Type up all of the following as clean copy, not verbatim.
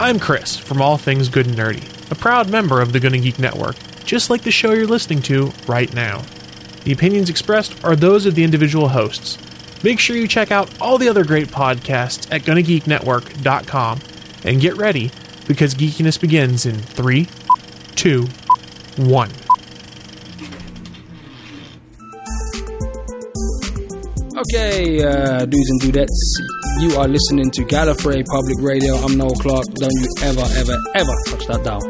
I'm Chris from All Things Good and Nerdy, a proud member of the Gonna Geek Network, just like the show you're listening to right now. The opinions expressed are those of the individual hosts. Make sure you check out all the other great podcasts at GonnaGeekNetwork.com and get ready, because geekiness begins in 3, 2, 1. Okay, dudes and dudettes, you are listening to Gallifrey Public Radio. I'm Noel Clark. Don't you ever touch that dial.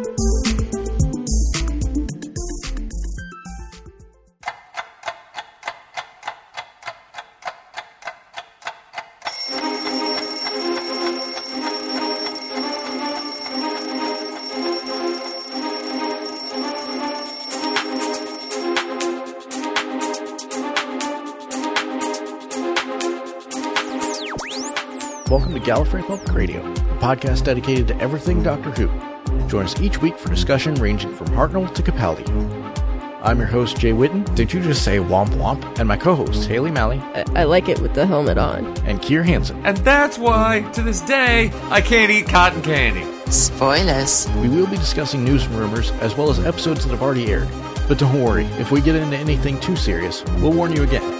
Welcome to Gallifrey Public Radio, a podcast dedicated to everything Doctor Who. Join us each week for discussion ranging from Hartnell to Capaldi. I'm your host, Jay Whitten. Did you just say womp womp? And my co-host, Haley Malley. I like it with the helmet on. And Keir Hansen. And that's why, to this day, I can't eat cotton candy. Spoilers. We will be discussing news and rumors, as well as episodes that have already aired. But don't worry, if we get into anything too serious, we'll warn you again.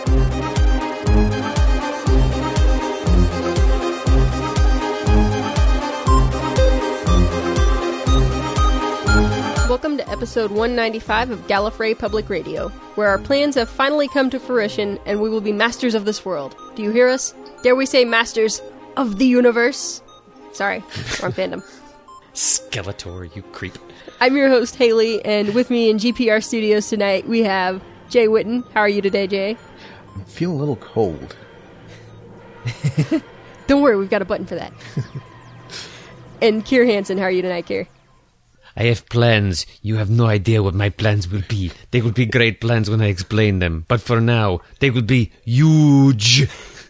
Welcome to episode 195 of Gallifrey Public Radio, where our plans have finally come to fruition and we will be masters of this world. Do you hear us? Dare we say masters of the universe? Sorry, wrong fandom. Skeletor, you creep. I'm your host, Haley, and with me in GPR Studios tonight, we have Jay Whitten. How are you today, Jay? I feel a little cold. Don't worry, we've got a button for that. And Keir Hansen, how are you tonight, Keir? I have plans. You have no idea what my plans will be. They will be great plans when I explain them. But for now, they will be huge.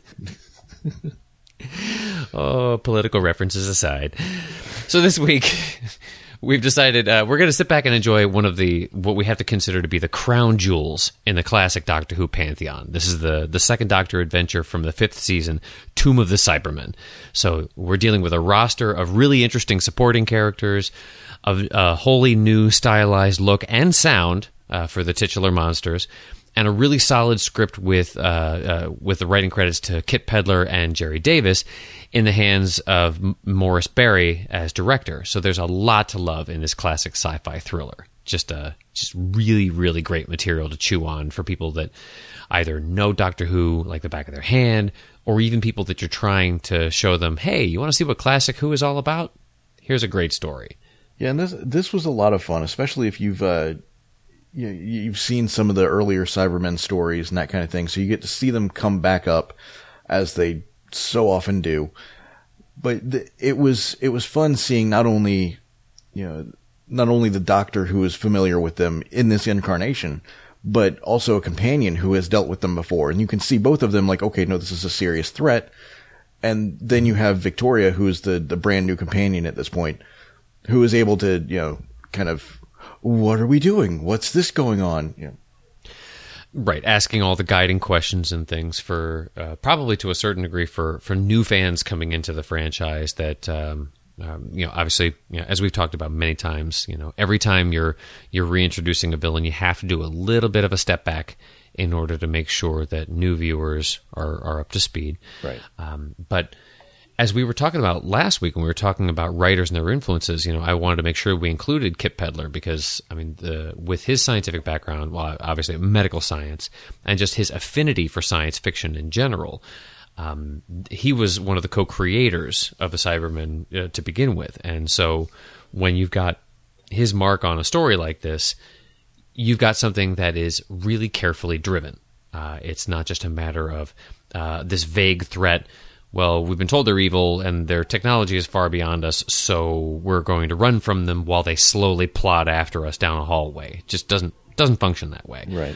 Oh, political references aside. So this week, we've decided we're going to sit back and enjoy one of what we have to consider to be the crown jewels in the classic Doctor Who pantheon. This is the second Doctor adventure from the 5th season, Tomb of the Cybermen. So we're dealing with a roster of really interesting supporting characters, of a wholly new stylized look and sound for the titular monsters, and a really solid script with the writing credits to Kit Pedler and Jerry Davis in the hands of Maurice Barry as director. So there's a lot to love in this classic sci-fi thriller. Just really, really great material to chew on for people that either know Doctor Who like the back of their hand, or even people that you're trying to show them, hey, you want to see what classic Who is all about? Here's a great story. Yeah, and this was a lot of fun, especially if you've seen some of the earlier Cybermen stories and that kind of thing. So you get to see them come back up, as they so often do. But it was fun seeing not only the Doctor who is familiar with them in this incarnation, but also a companion who has dealt with them before. And you can see both of them like, okay, no, this is a serious threat. And then you have Victoria, who is the brand new companion at this point, who is able to, kind of, what are we doing? What's this going on? Right, asking all the guiding questions and things for, probably to a certain degree, for new fans coming into the franchise that, obviously, as we've talked about many times, every time you're reintroducing a villain, you have to do a little bit of a step back in order to make sure that new viewers are up to speed. Right. But as we were talking about last week when we were talking about writers and their influences, I wanted to make sure we included Kit Pedler because, with his scientific background, well, obviously medical science, and just his affinity for science fiction in general, he was one of the co-creators of the Cybermen to begin with. And so when you've got his mark on a story like this, you've got something that is really carefully driven. It's not just a matter of this vague threat. Well, we've been told they're evil and their technology is far beyond us, so we're going to run from them while they slowly plod after us down a hallway. It just doesn't function that way. Right.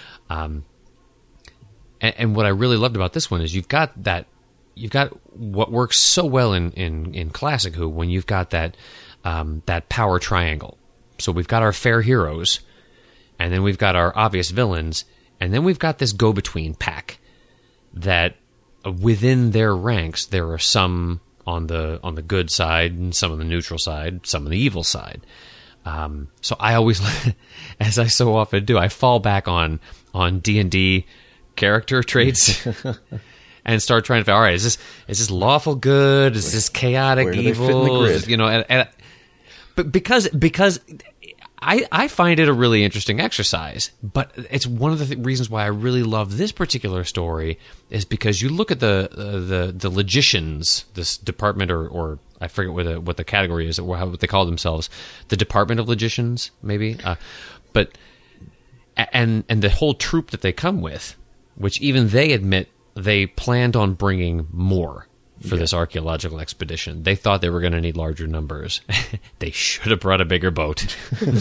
And what I really loved about this one is you've got what works so well in classic Who when you've got that power triangle. So we've got our fair heroes, and then we've got our obvious villains, and then we've got this go-between pack that within their ranks there are some on the good side, and some on the neutral side, some on the evil side. So I always, as I so often do, I fall back on D&D character traits and start trying to figure, all right, is this lawful good? Is this chaotic Where do they fit in the evil? grid? But because I find it a really interesting exercise, but it's one of the reasons why I really love this particular story is because you look at the logicians, this department, or I forget what the category is, or what they call themselves, the Department of Logicians, maybe. But the whole troop that they come with, which even they admit they planned on bringing more for this archaeological expedition. They thought they were going to need larger numbers. They should have brought a bigger boat.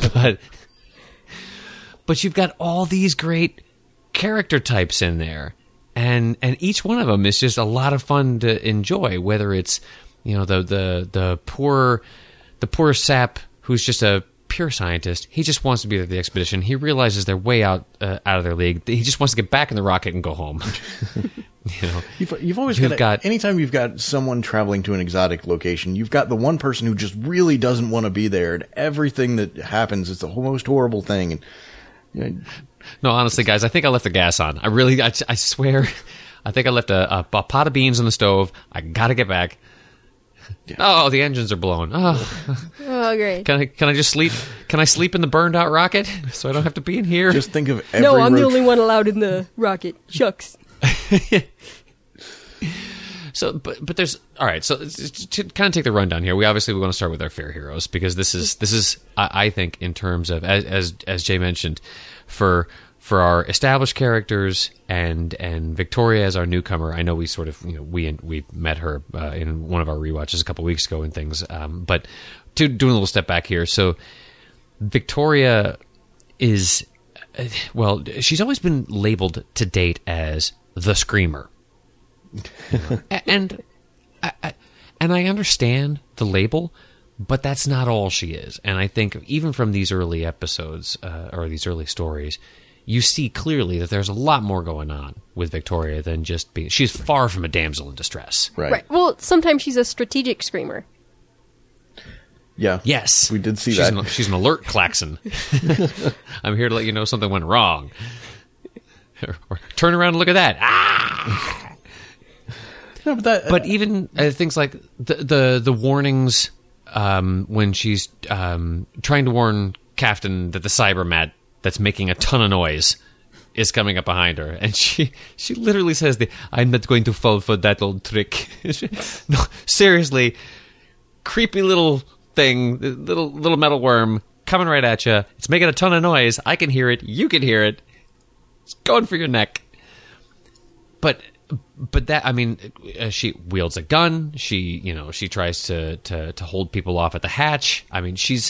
But you've got all these great character types in there, and each one of them is just a lot of fun to enjoy. Whether it's the poor sap who's just a pure scientist, he just wants to be at the expedition. He realizes they're way out of their league. He just wants to get back in the rocket and go home. You've always got anytime you've got someone traveling to an exotic location, you've got the one person who just really doesn't want to be there, and everything that happens is the most horrible thing. And no, honestly, guys, I think I left the gas on. I swear, I think I left a pot of beans on the stove. I got to get back. Yeah. Oh, the engines are blown. Oh, great. Can I just sleep? Can I sleep in the burned out rocket so I don't have to be in here? Just think of every No, I'm the only one allowed in the rocket. Shucks. So, but there's all right. So to kind of take the rundown here, we want to start with our fair heroes, because this is I think, in terms of as Jay mentioned, for our established characters and Victoria as our newcomer. I know we sort of we met her in one of our rewatches a couple weeks ago and things. But to doing a little step back here, so Victoria is she's always been labeled to date as the Screamer. and I understand the label, but that's not all she is. And I think even from these early episodes or these early stories, you see clearly that there's a lot more going on with Victoria than just being. She's far from a damsel in distress. Right. Well, sometimes she's a strategic screamer. Yeah. Yes. We did see that. She's an alert klaxon. I'm here to let you know something went wrong. Or turn around and look at that. Ah! No, but even things like the warnings when she's trying to warn Captain that the Cybermat that's making a ton of noise is coming up behind her, and she literally says, "I'm not going to fall for that old trick." No, seriously, creepy little thing, little metal worm coming right at you. It's making a ton of noise. I can hear it. You can hear it. It's going for your neck. But that, I mean, she wields a gun. She tries to hold people off at the hatch. I mean, she's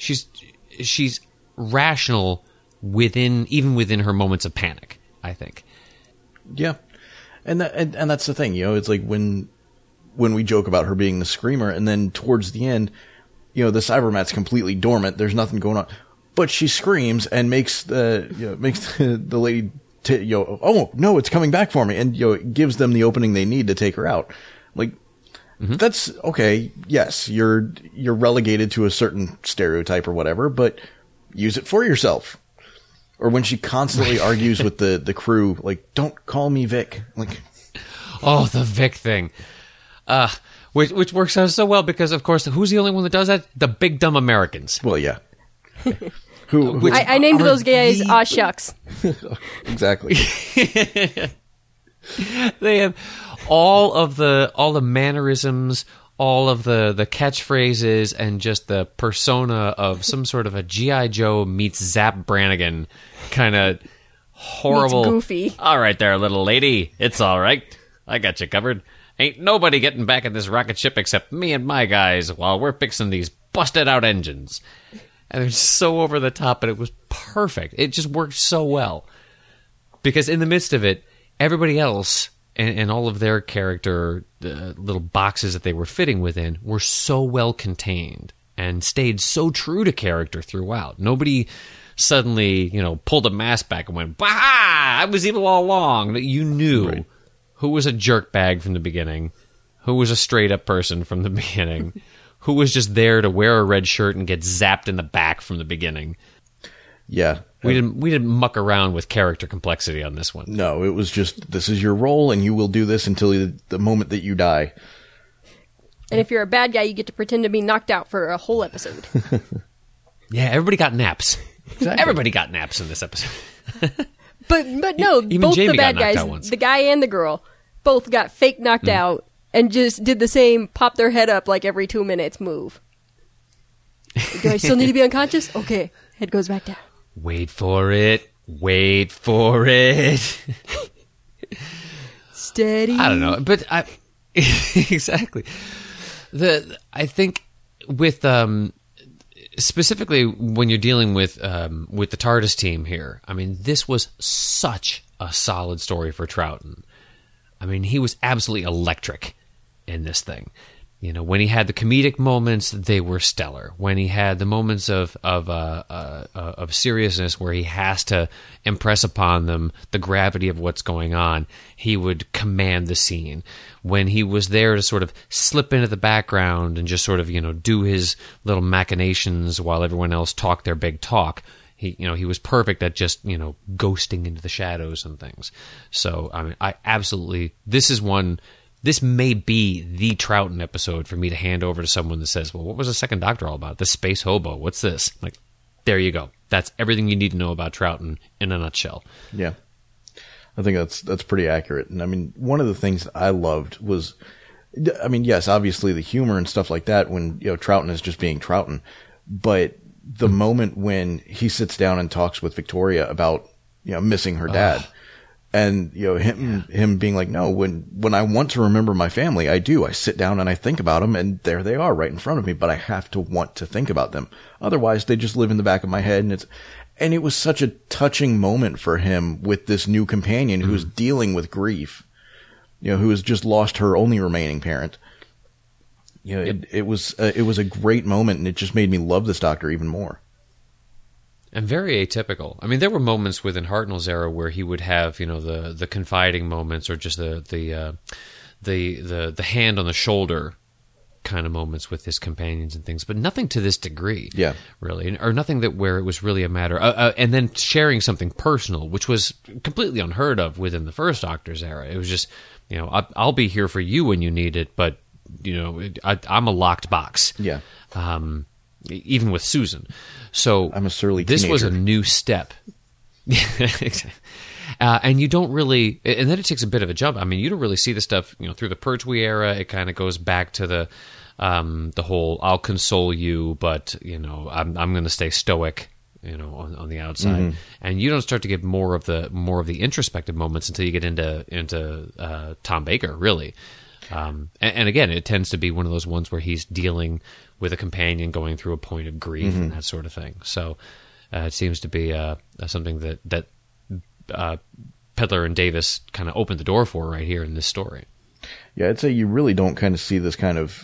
rational even within her moments of panic, I think. Yeah. And that's the thing, it's like when we joke about her being the Screamer, and then towards the end, the Cybermat's completely dormant. There's nothing going on, but she screams and makes the lady oh no, it's coming back for me, and it gives them the opening they need to take her out. Like, that's okay. Yes, you're relegated to a certain stereotype or whatever, but use it for yourself. Or when she constantly argues with the crew, like, don't call me Vic. Like, oh, the Vic thing. Which works out so well because, of course, who's the only one that does that? The big dumb Americans. Well, yeah. I named those guys Aw Shucks. Exactly. They have all the mannerisms, all of the catchphrases, and just the persona of some sort of a G.I. Joe meets Zap Brannigan kind of horrible. Meets Goofy. All right there, little lady. It's all right. I got you covered. Ain't nobody getting back in this rocket ship except me and my guys while we're fixing these busted out engines. And they're so over the top, but it was perfect. It just worked so well. Because in the midst of it, everybody else and all of their character little boxes that they were fitting within were so well contained and stayed so true to character throughout. Nobody suddenly, pulled a mask back and went, "Bah! I was evil all along." You knew who was a jerkbag from the beginning, who was a straight up person from the beginning, who was just there to wear a red shirt and get zapped in the back from the beginning. Yeah. We didn't muck around with character complexity on this one. No, it was just, this is your role, and you will do this until the moment that you die. And if you're a bad guy, you get to pretend to be knocked out for a whole episode. Yeah, everybody got naps. Exactly. Everybody got naps in this episode. But no, Even both Jamie the got bad knocked guys, out once. the guy and the girl, both got fake knocked out and just did the same pop their head up like every 2 minutes move. Do I still need to be unconscious? Okay, head goes back down. Wait for it. Wait for it. Steady. I don't know, but exactly. I think with specifically when you're dealing with the TARDIS team here, I mean, this was such a solid story for Troughton. I mean, he was absolutely electric in this thing. You know, when he had the comedic moments, they were stellar. When he had the moments of seriousness, where he has to impress upon them the gravity of what's going on, he would command the scene. When he was there to sort of slip into the background and just sort of, you know, do his little machinations while everyone else talked their big talk, he was perfect at just, you know, ghosting into the shadows and things. So, I mean, this may be the Troughton episode for me to hand over to someone that says, well, what was the Second Doctor all about? The space hobo. What's this? Like, there you go. That's everything you need to know about Troughton in a nutshell. Yeah. I think that's pretty accurate. And I mean, one of the things that I loved was, I mean, yes, obviously the humor and stuff like that when, you know, Troughton is just being Troughton, but the moment when he sits down and talks with Victoria about, you know, missing her dad. And, you know, him being like, no, when I want to remember my family, I do. I sit down and I think about them, and there they are right in front of me, but I have to want to think about them. Otherwise, they just live in the back of my head. And it was such a touching moment for him with this new companion who's dealing with grief, you know, who has just lost her only remaining parent. You know, it was a great moment, and it just made me love this Doctor even more. And very atypical. I mean, there were moments within Hartnell's era where he would have, you know, the confiding moments, or just the hand on the shoulder kind of moments with his companions and things, but nothing to this degree. Yeah, really, or nothing where it was really a matter. And then sharing something personal, which was completely unheard of within the first Doctor's era. It was just, you know, I'll be here for you when you need it, but you know, I'm a locked box. Yeah. Even with Susan. So I'm a surly this teenager. was a new step. And you don't really, and then it takes a bit of a jump. I mean, you don't really see the stuff, you know, through the Pertwee era. It kind of goes back to the whole "I'll console you, but you know, I'm going to stay stoic," you know, on the outside. And you don't start to get more of the introspective moments until you get into Tom Baker, really. And again, it tends to be one of those ones where he's dealing with a companion going through a point of grief and that sort of thing. So it seems to be something that Pedler and Davis kind of opened the door for right here in this story. Yeah, I'd say you really don't kind of see this kind of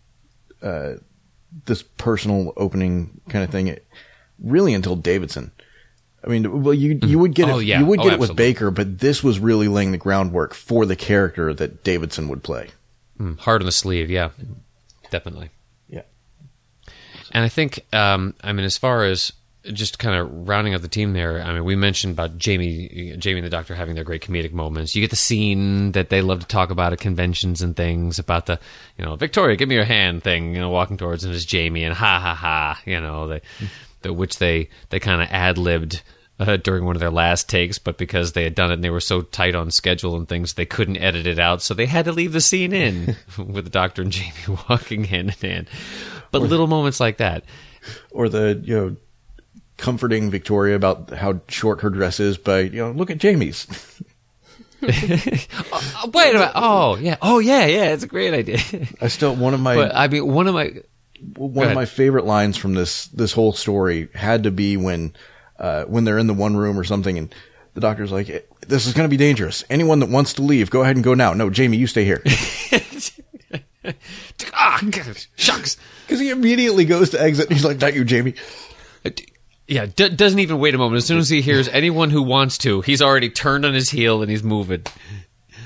this personal opening kind of thing really until Davidson. I mean, well, you would get it. You would get it with Baker, but this was really laying the groundwork for the character that Davidson would play. Hard on the sleeve, yeah, definitely. Yeah, and I think, I mean, as far as just kind of rounding out the team there, I mean, we mentioned about Jamie and the Doctor having their great comedic moments. You get the scene that they love to talk about at conventions and things about the, you know, Victoria, give me your hand thing, you know, walking towards, and it's Jamie and ha ha ha, you know, which they kind of ad-libbed during one of their last takes, but because they had done it and they were so tight on schedule and things, they couldn't edit it out, so they had to leave the scene in with the Doctor and Jamie walking hand in hand. But little moments like that. Or the, you know, comforting Victoria about how short her dress is by, you know, look at Jamie's. Wait a minute. Oh yeah, it's a great idea. One of my favorite lines from this whole story had to be when they're in the one room or something, and the Doctor's like, "This is going to be dangerous. Anyone that wants to leave, go ahead and go now. No, Jamie, you stay here." Shucks. Because he immediately goes to exit, and he's like, "Not you, Jamie." Yeah, doesn't even wait a moment. As soon as he hears anyone who wants to, he's already turned on his heel and he's moving.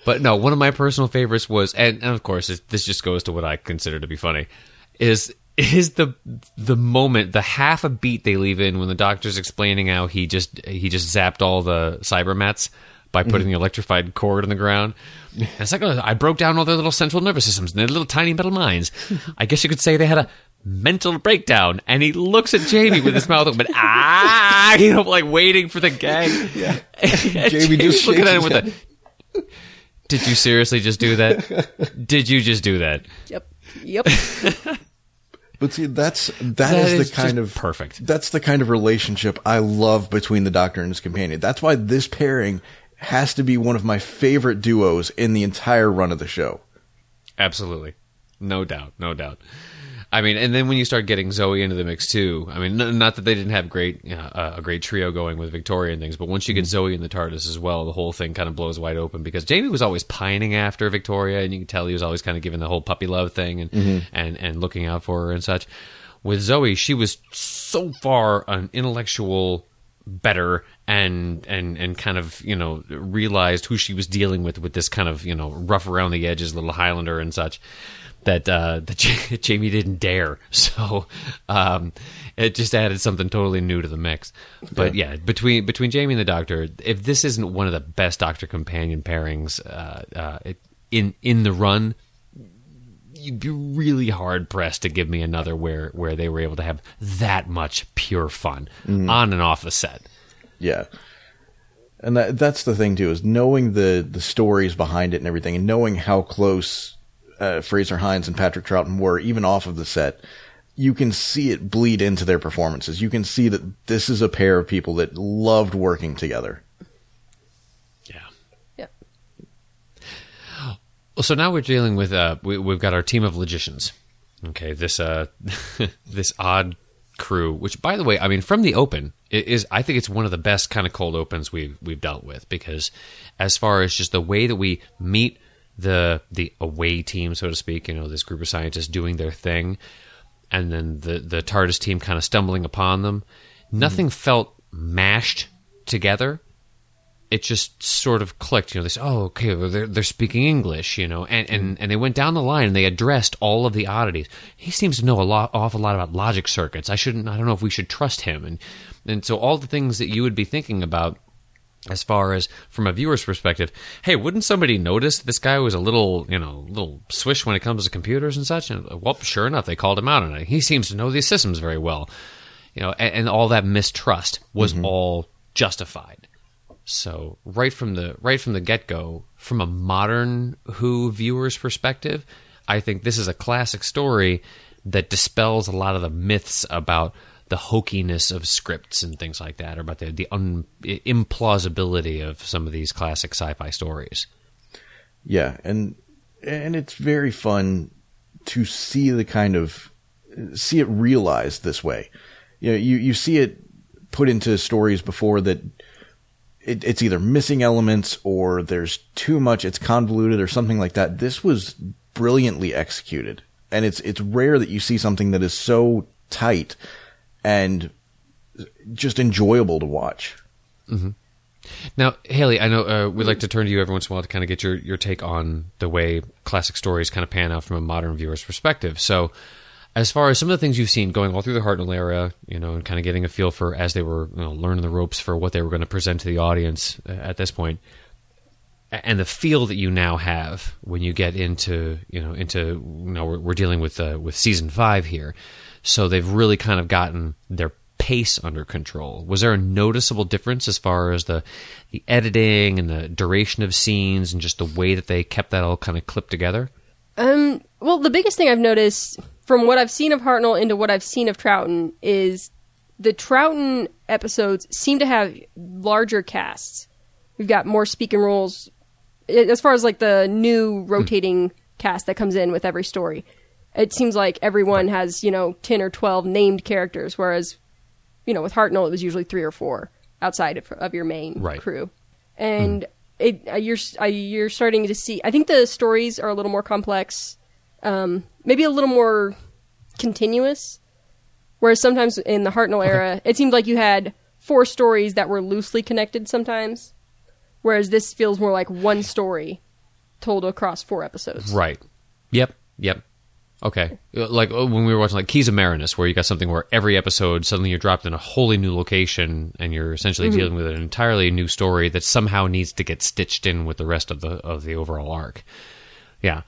But no, one of my personal favorites was, and of course, this just goes to what I consider to be funny, is the moment, the half a beat they leave in when the Doctor's explaining how he just zapped all the Cybermats by putting the electrified cord in the ground. And it's like, I broke down all their little central nervous systems and their little tiny metal minds. I guess you could say they had a mental breakdown. And he looks at Jamie with his mouth open, like waiting for the gag. Yeah. Jamie just looking at him with a, did you seriously just do that? Did you just do that? Yep. But see, that is the kind of perfect. That's the kind of relationship I love between the Doctor and his companion. That's why this pairing has to be one of my favorite duos in the entire run of the show. Absolutely. No doubt. I mean, and then when you start getting Zoe into the mix too, I mean, not that they didn't have a great trio going with Victoria and things, but once you get Zoe in the TARDIS as well, the whole thing kind of blows wide open, because Jamie was always pining after Victoria, and you can tell he was always kind of giving the whole puppy love thing and looking out for her and such. With Zoe, she was so far an intellectual better and kind of, realized who she was dealing with this kind of, rough around the edges little Highlander and such, that Jamie didn't dare. So it just added something totally new to the mix. But yeah, between Jamie and the Doctor, if this isn't one of the best Doctor companion pairings in the run, you'd be really hard pressed to give me another where they were able to have that much pure fun on and off the set. Yeah. And that's the thing too, is knowing the stories behind it and everything, and knowing how close Fraser Hines and Patrick Troughton were, even off of the set, you can see it bleed into their performances. You can see that this is a pair of people that loved working together. Yeah. Well, so now we're dealing with we've got our team of logicians. Okay, this this odd crew, which, by the way, I mean, from the open, I think it's one of the best kind of cold opens we've dealt with, because as far as just the way that we meet the away team, so to speak, this group of scientists doing their thing, and then the TARDIS team kind of stumbling upon them, nothing felt mashed together. It just sort of clicked. They said, "Oh, okay, well, they're speaking English," and they went down the line and they addressed all of the oddities. He seems to know awful lot about logic circuits. I don't know if we should trust him, and so all the things that you would be thinking about, as far as from a viewer's perspective, hey, wouldn't somebody notice this guy was a little swish when it comes to computers and such? And well, sure enough, they called him out on it. He seems to know these systems very well, and all that mistrust was all justified. So right from the get-go, from a modern Who viewer's perspective, I think this is a classic story that dispels a lot of the myths about the hokiness of scripts and things like that, or about the implausibility of some of these classic sci-fi stories. Yeah, and it's very fun to see see it realized this way. You see it put into stories before that it's either missing elements or there's too much, it's convoluted or something like that. This was brilliantly executed, and it's rare that you see something that is so tight and just enjoyable to watch. Mm-hmm. Now, Haley, I know we'd like to turn to you every once in a while to kind of get your take on the way classic stories kind of pan out from a modern viewer's perspective. So, as far as some of the things you've seen going all through the Hartnell era, and kind of getting a feel for, as they were learning the ropes for what they were going to present to the audience at this point, and the feel that you now have when you get into we're dealing with season 5 here. So they've really kind of gotten their pace under control. Was there a noticeable difference as far as the editing and the duration of scenes and just the way that they kept that all kind of clipped together? Well, the biggest thing I've noticed from what I've seen of Hartnell into what I've seen of Troughton is the Troughton episodes seem to have larger casts. We've got more speaking roles as far as like the new rotating cast that comes in with every story. It seems like everyone has, 10 or 12 named characters, whereas, with Hartnell, it was usually 3 or 4 outside of your main crew. And you're starting to see, I think the stories are a little more complex, maybe a little more continuous, whereas sometimes in the Hartnell era, it seemed like you had 4 stories that were loosely connected sometimes, whereas this feels more like one story told across 4 episodes. Right. Yep. Okay. Like when we were watching like Keys of Marinus, where you got something where every episode suddenly you're dropped in a wholly new location and you're essentially dealing with an entirely new story that somehow needs to get stitched in with the rest of the overall arc. Yeah.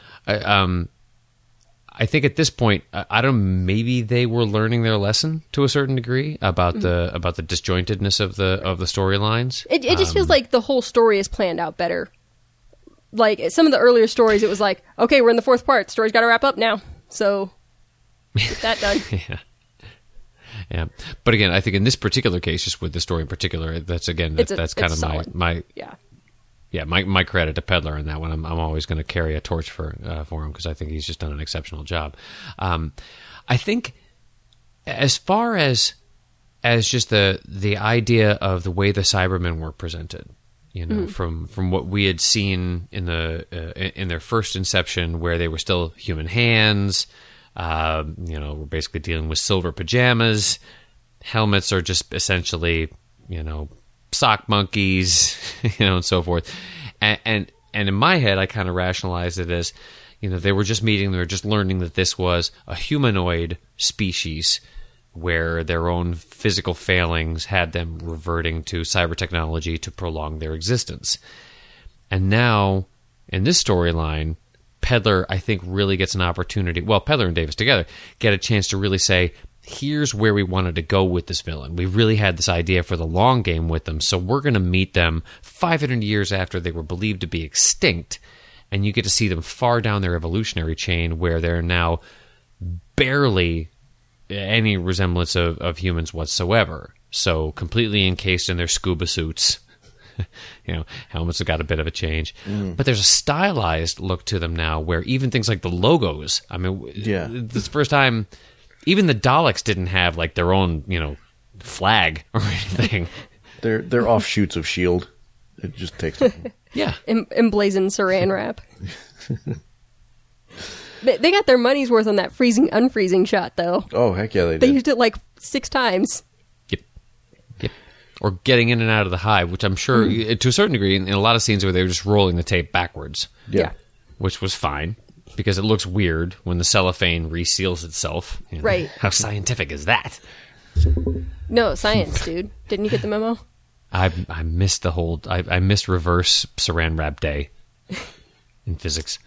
I think at this point, I don't. Maybe they were learning their lesson to a certain degree about the disjointedness of the storylines. It just feels like the whole story is planned out better. Like some of the earlier stories, it was like, okay, we're in the 4th part. Story's got to wrap up now, so get that done. Yeah. But again, I think in this particular case, just with the story in particular, that's kind of my my credit to Pedler on that one. I'm always going to carry a torch for him because I think he's just done an exceptional job. I think as far as just the idea of the way the Cybermen were presented, from what we had seen in their first inception, where they were still human hands, we're basically dealing with silver pajamas. Helmets are just essentially, sock monkeys, and so forth. And in my head, I kind of rationalized it as, they were just meeting, they were just learning that this was a humanoid species where their own physical failings had them reverting to cyber technology to prolong their existence. And now, in this storyline, Pedler, I think, really gets an opportunity. Well, Pedler and Davis together get a chance to really say, here's where we wanted to go with this villain. We really had this idea for the long game with them, so we're going to meet them 500 years after they were believed to be extinct, and you get to see them far down their evolutionary chain where they're now barely any resemblance of humans whatsoever. So completely encased in their scuba suits. Helmets have got a bit of a change. But there's a stylized look to them now where even things like the logos, this is the first time even the Daleks didn't have like their own, flag or anything. They're offshoots of S.H.I.E.L.D. It just takes them. Yeah. Emblazoned saran wrap. They got their money's worth on that freezing, unfreezing shot, though. Oh, heck yeah, they did. They used it like 6 times. Yep. Or getting in and out of the hive, which I'm sure, to a certain degree, in a lot of scenes where they were just rolling the tape backwards. Yeah. Which was fine, because it looks weird when the cellophane reseals itself. Right. How scientific is that? No, science, dude. Didn't you get the memo? I missed the whole... I missed reverse saran wrap day in physics.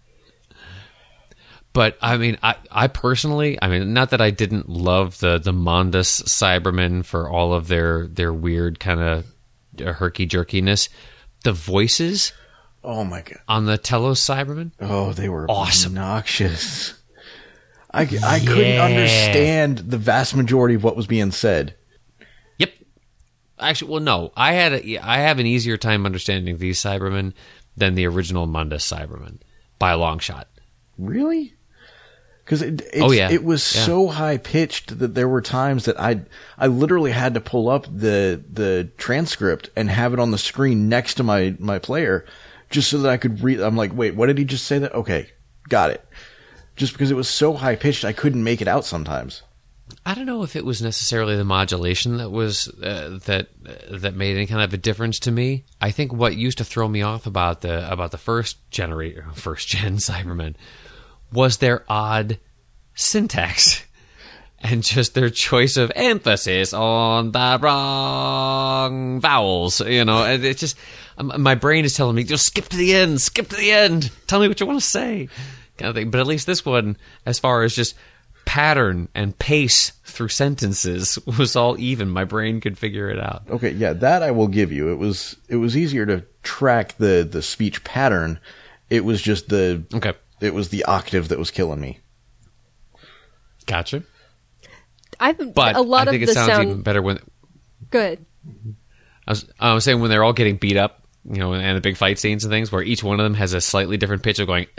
But, I personally, not that I didn't love the Mondas Cybermen for all of their weird kind of herky-jerkiness. The voices... Oh, my God. On the Telos Cybermen? Oh, they were awesome. Obnoxious. I couldn't understand the vast majority of what was being said. Yep. Actually, well, no. I have an easier time understanding these Cybermen than the original Mondas Cybermen, by a long shot. Really? Because it was so high pitched that there were times that I literally had to pull up the transcript and have it on the screen next to my player just so that I could read. I'm like, wait, what did he just say? That okay, got it. Just because it was so high pitched, I couldn't make it out sometimes. I don't know if it was necessarily the modulation that was that made any kind of a difference to me. I think what used to throw me off about the first gen Cybermen was their odd syntax and just their choice of emphasis on the wrong vowels, and it's just my brain is telling me, just skip to the end, tell me what you want to say, kind of thing. But at least this one, as far as just pattern and pace through sentences, was all even. My brain could figure it out. Okay, yeah, that I will give you. It was easier to track the speech pattern. It was just it was the octave that was killing me. Gotcha. I think it sounds even better when... Good. I was saying when they're all getting beat up, and the big fight scenes and things, where each one of them has a slightly different pitch of going,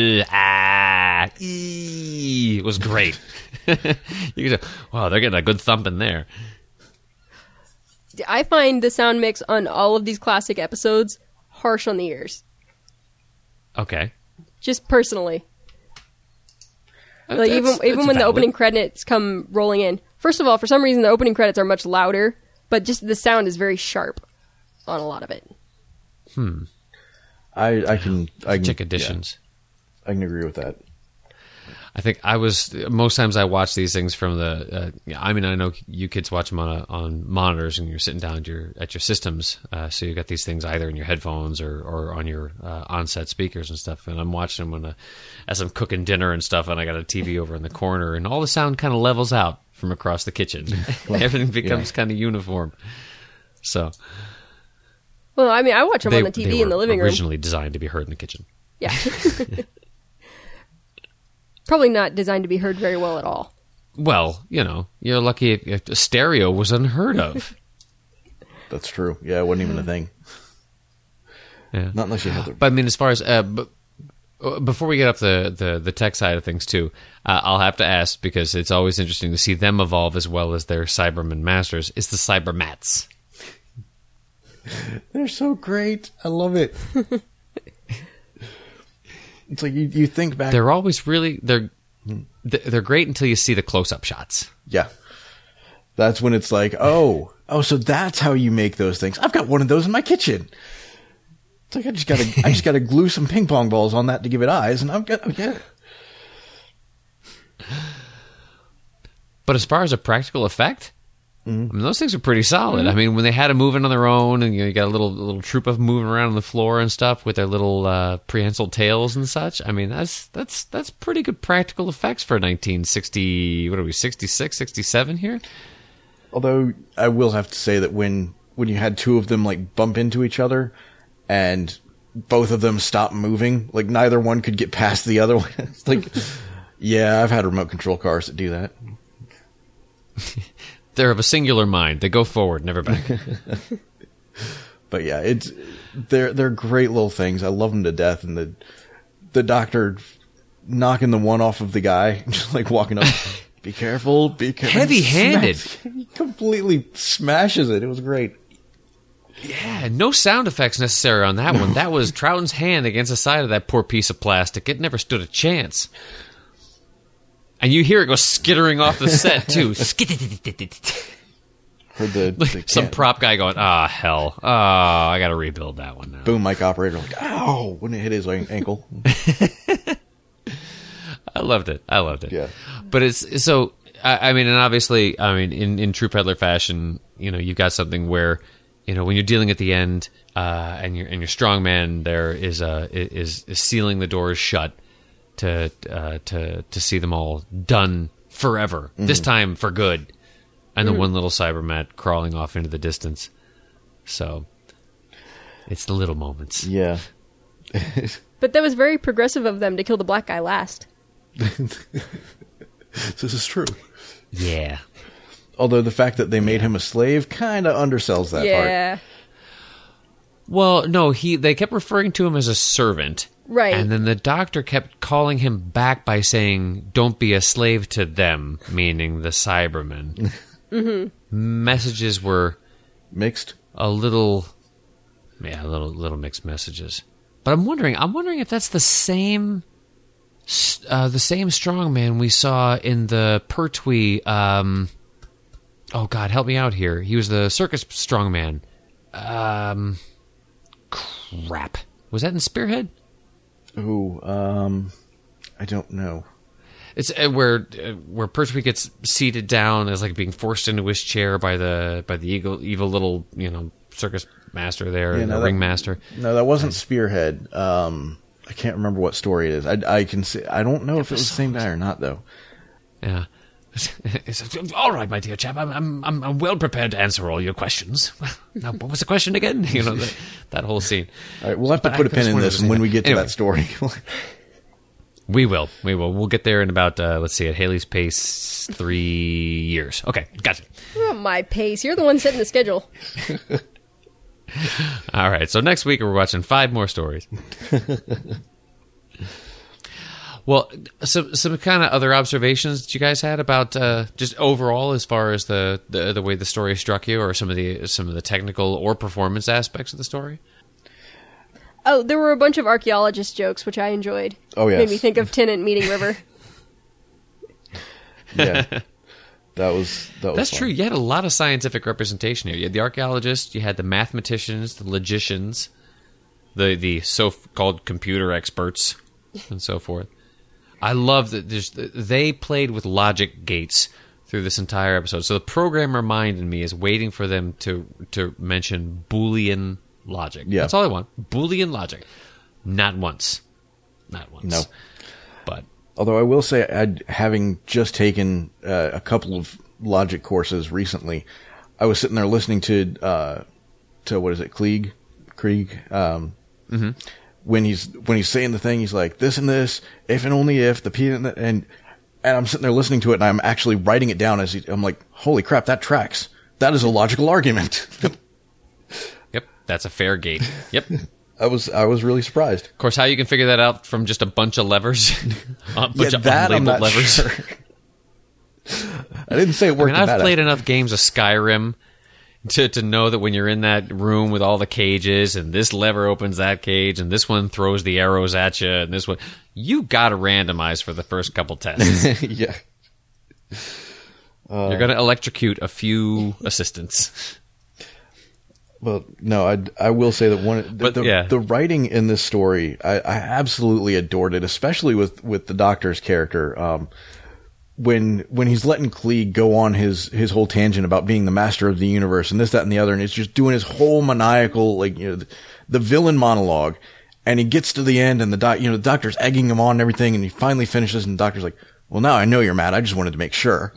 it was great. You could say, wow, they're getting a good thump in there. I find the sound mix on all of these classic episodes harsh on the ears. Okay. Just personally. Like even when the opening credits come rolling in. First of all, for some reason the opening credits are much louder, but just the sound is very sharp on a lot of it. I can Chick additions. Yeah, I can agree with that. I think most times I watch these things from the. I mean, I know you kids watch them on monitors, and you're sitting down at your systems, so you got these things either in your headphones or on your on-set speakers and stuff. And I'm watching them as I'm cooking dinner and stuff, and I got a TV over in the corner, and all the sound kind of levels out from across the kitchen. Everything becomes kind of uniform. So, well, I mean, I watch them on the TV in the living room. Originally designed to be heard in the kitchen. Yeah. Probably not designed to be heard very well at all. Well, you're lucky if a stereo was unheard of. That's true. Yeah, it wasn't even a thing. Yeah. Not unless you had the... But I mean, as far as... before we get up the tech side of things, too, I'll have to ask, because it's always interesting to see them evolve as well as their Cybermen masters, is the Cybermats. They're so great. I love it. It's like you think back. They're always really they're great until you see the close-up shots. Yeah, that's when it's like, oh, so that's how you make those things. I've got one of those in my kitchen. It's like I just gotta glue some ping pong balls on that to give it eyes, and I've got But as far as a practical effect, I mean, those things are pretty solid. I mean, when they had them moving on their own, and you got a little troop of them moving around on the floor and stuff with their little prehensile tails and such. I mean, that's pretty good practical effects for 1960. What are we, 66, 67 here? Although I will have to say that when you had two of them like bump into each other, and both of them stop moving, like neither one could get past the other one. It's like, yeah, I've had remote control cars that do that. They're of a singular mind. They go forward, never back. But yeah, they're great little things. I love them to death. And the doctor knocking the one off of the guy, just like walking up. Be careful, be careful. Heavy-handed. He completely smashes it. It was great. Yeah, no sound effects necessary on that one. That was Trouton's hand against the side of that poor piece of plastic. It never stood a chance. And you hear it go skittering off the set, too. Heard some prop guy going, hell. Oh, I got to rebuild that one now. Boom mic operator, like, ow, when it hit his ankle. I loved it. Yeah. But it's so, I mean, and obviously, I mean, in true peddler fashion, you've got something where, when you're dealing at the end, and your strongman there is sealing the doors shut to see them all done forever. This time for good. And the one little Cybermat crawling off into the distance. So it's the little moments. Yeah. But that was very progressive of them to kill the black guy last. This is true. Yeah. Although the fact that they made him a slave kind of undersells that part. Yeah. Well, no, they kept referring to him as a servant. Right. And then the doctor kept calling him back by saying, don't be a slave to them, meaning the Cybermen. Messages were mixed. A little mixed messages. But I'm wondering if that's the same strongman we saw in the Pertwee. Oh God, help me out here. He was the circus strongman. Crap. Was that in Spearhead? Ooh, I don't know. It's where Pertwee gets seated down as like being forced into his chair by the evil little circus master there, the ringmaster. No, that wasn't Spearhead. I can't remember what story it is. I can see. I don't know if it was the same guy or not though. Yeah. All right, my dear chap. I'm well prepared to answer all your questions. Now, what was the question again? That whole scene. All right, we'll have to put a pin in this, and when we get to that story, we will. We'll get there in about let's see, at Haley's pace, 3 years. Okay, gotcha. Not my pace. You're the one setting the schedule. All right. So next week we're watching 5 more stories. Well, some kind of other observations that you guys had about just overall, as far as the way the story struck you, or some of the technical or performance aspects of the story. Oh, there were a bunch of archaeologist jokes, which I enjoyed. Oh yes, made me think of Tennant meeting River. Yeah, that's fun. True. You had a lot of scientific representation here. You had the archaeologists, you had the mathematicians, the logicians. the so-called computer experts and so forth. I love that they played with logic gates through this entire episode. So the programmer mind in me is waiting for them to mention Boolean logic. Yeah. That's all I want. Boolean logic. Not once. Not once. No. But Although I will say, having just taken a couple of logic courses recently, I was sitting there listening to what is it, Krieg? When he's saying the thing, he's like, this and this, if and only if, the P and I'm sitting there listening to it, and I'm actually writing it down I'm like, holy crap, that tracks. That is a logical argument. yep, that's a fair gate. Yep. I was really surprised. Of course, how you can figure that out from just a bunch of levers, a bunch of that I'm unlabeled not levers. Sure. I didn't say it worked. I've played enough games of Skyrim to know that when you're in that room with all the cages, and this lever opens that cage, and this one throws the arrows at you, and this one, you got to randomize for the first couple tests. Yeah, you're going to electrocute a few assistants. Well, no, I will say that the writing in this story, I absolutely adored it, especially with the Doctor's character. When he's letting Klieg go on his whole tangent about being the master of the universe and this, that, and the other, and it's just doing his whole maniacal, the villain monologue, and he gets to the end, and the Doctor's egging him on and everything, and he finally finishes, and the Doctor's like, well, now I know you're mad, I just wanted to make sure.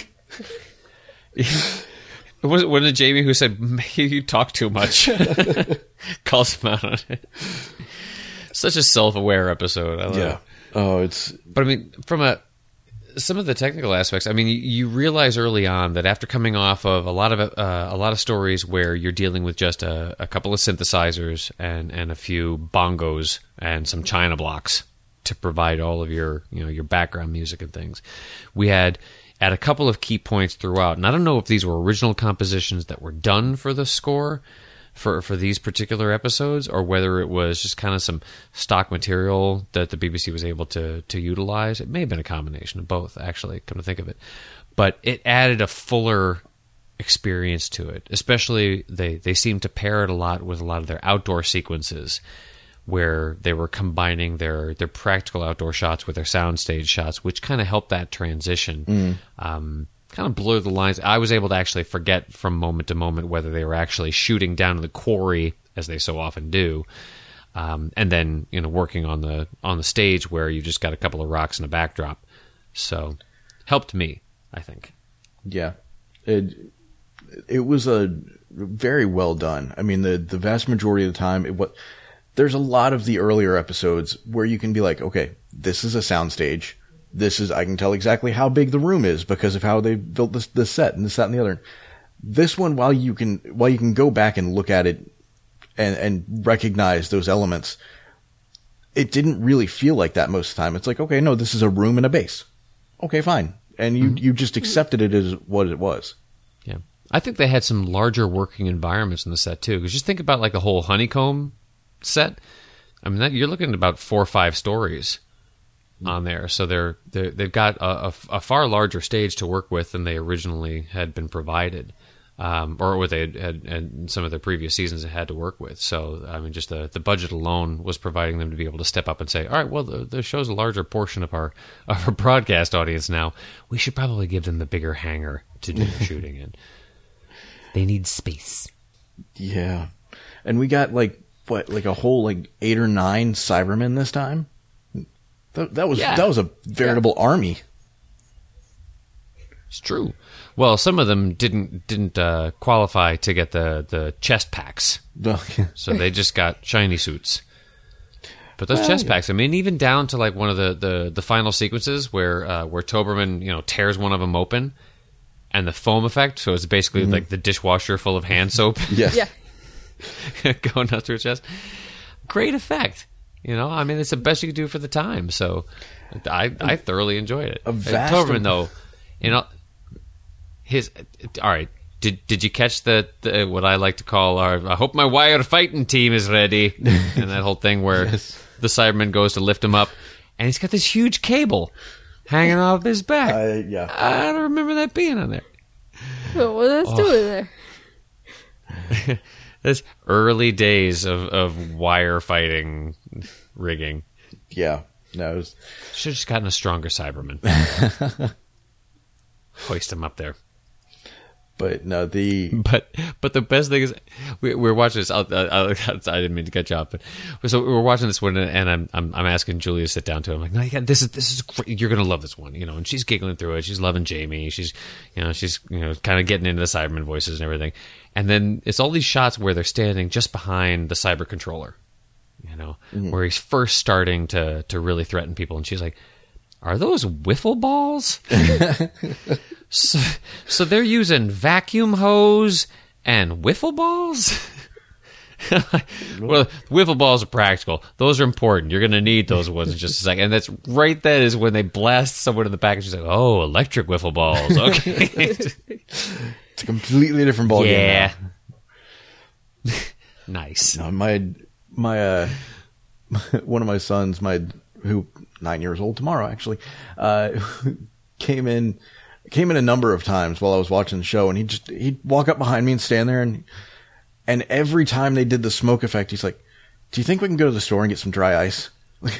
Wasn't it Jamie who said, you talk too much? Calls him out on it. Such a self-aware episode. I love it. Oh, But I mean, from some of the technical aspects, I mean, you realize early on that after coming off of a lot of stories where you're dealing with just a couple of synthesizers and a few bongos and some China blocks to provide all of your background music and things, we had at a couple of key points throughout, and I don't know if these were original compositions that were done for the score for these particular episodes, or whether it was just kind of some stock material that the BBC was able to utilize. It may have been a combination of both, actually, come to think of it. But it added a fuller experience to it. Especially, they seemed to pair it a lot with a lot of their outdoor sequences, where they were combining their practical outdoor shots with their soundstage shots, which kind of helped that transition. Kind of blur the lines. I was able to actually forget from moment to moment whether they were actually shooting down to the quarry, as they so often do, and then working on the stage where you just got a couple of rocks and a backdrop. So helped me, I think. Yeah, it was a very well done. I mean, the vast majority of the time, there's a lot of the earlier episodes where you can be like, okay, this is a soundstage. I can tell exactly how big the room is because of how they built this set and this, that, and the other. This one, while you can go back and look at it and recognize those elements, it didn't really feel like that most of the time. It's like, okay, no, this is a room and a base. Okay, fine. And you just accepted it as what it was. Yeah. I think they had some larger working environments in the set too. Because just think about like the whole honeycomb set. I mean, you're looking at about 4 or 5 stories on there, so they've got a far larger stage to work with than they originally had been provided, or what they had in some of their previous seasons had to work with. So I mean, just the budget alone was providing them to be able to step up and say, all right, well, the show's a larger portion of our broadcast audience now. We should probably give them the bigger hangar to do the shooting in. They need space. Yeah, and we got like a whole 8 or 9 Cybermen this time. That was a veritable army. It's true. Well, some of them didn't qualify to get the chest packs, so they just got shiny suits. But those chest packs, I mean, even down to like one of the final sequences where Toberman tears one of them open, and the foam effect. So it's basically like the dishwasher full of hand soap. Yes. Yeah. Going out through his chest. Great effect. I mean, it's the best you could do for the time. So I thoroughly enjoyed it. Toberman, though, all right. Did you catch the what I like to call I hope my wire fighting team is ready, and that whole thing where the Cyberman goes to lift him up, and he's got this huge cable hanging off his back. I don't remember that being on there. What was that doing there? That's early days of wire fighting rigging. Yeah. No, it was... Should have just gotten a stronger Cyberman. Hoist him up there. But no, But the best thing is we're watching this. I didn't mean to cut you off, but so we're watching this one, and I'm asking Julia to sit down to it. I'm like, no, this is great. You're gonna love this one, and she's giggling through it. She's loving Jamie. She's kind of getting into the Cyberman voices and everything. And then it's all these shots where they're standing just behind the cyber controller, where he's first starting to really threaten people, and she's like, "Are those wiffle balls?" So they're using vacuum hose and wiffle balls? Well, wiffle balls are practical. Those are important. You're going to need those ones in just a second. And that's right then is when they blast someone in the back and she's like, oh, electric wiffle balls. Okay. It's a completely different ballgame. Yeah. Nice. No, my one of my sons, who 9 years old tomorrow actually, came in a number of times while I was watching the show, and he'd walk up behind me and stand there, and every time they did the smoke effect, he's like, "Do you think we can go to the store and get some dry ice?"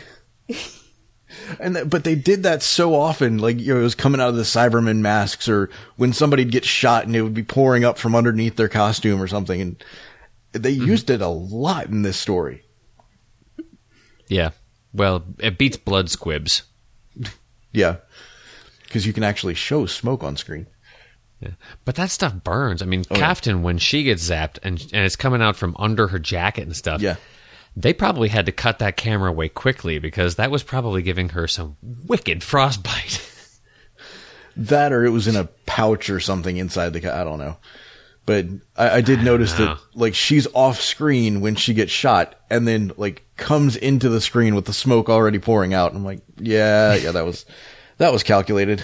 But they did that so often, like it was coming out of the Cyberman masks, or when somebody'd get shot and it would be pouring up from underneath their costume or something, and they used it a lot in this story. Yeah, well, it beats blood squibs. Yeah. Because you can actually show smoke on screen. Yeah. But that stuff burns. I mean, Captain, when she gets zapped and it's coming out from under her jacket and stuff, they probably had to cut that camera away quickly because that was probably giving her some wicked frostbite. That, or it was in a pouch or something inside I don't know. But I did notice that, like, she's off screen when she gets shot and then, like, comes into the screen with the smoke already pouring out. And I'm like, yeah, that was calculated.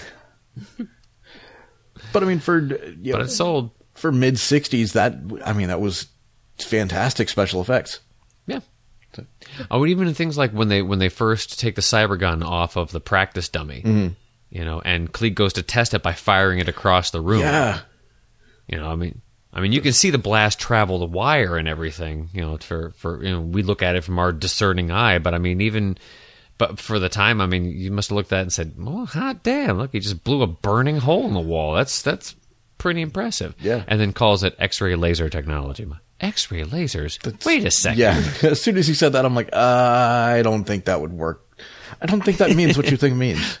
But I mean, but it sold for mid-60s. That was fantastic special effects. Yeah. Oh, even in things like when they first take the cyber gun off of the practice dummy, and Klieg goes to test it by firing it across the room. Yeah. I mean, you can see the blast travel the wire and everything. For we look at it from our discerning eye, but I mean, But for the time, I mean, you must have looked at it and said, well, hot damn, look, he just blew a burning hole in the wall. That's pretty impressive. Yeah. And then calls it X-ray laser technology. X-ray lasers? Wait a second. Yeah. As soon as he said that, I'm like, I don't think that would work. I don't think that means what you think it means.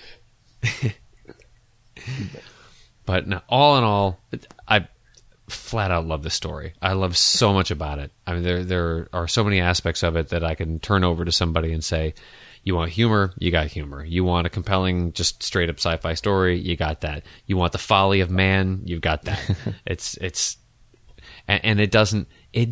But no, all in all, I flat out love this story. I love so much about it. I mean, there are so many aspects of it that I can turn over to somebody and say, you want humor, you got humor. You want a compelling, just straight up sci-fi story, you got that. You want the folly of man, you've got that. And it doesn't,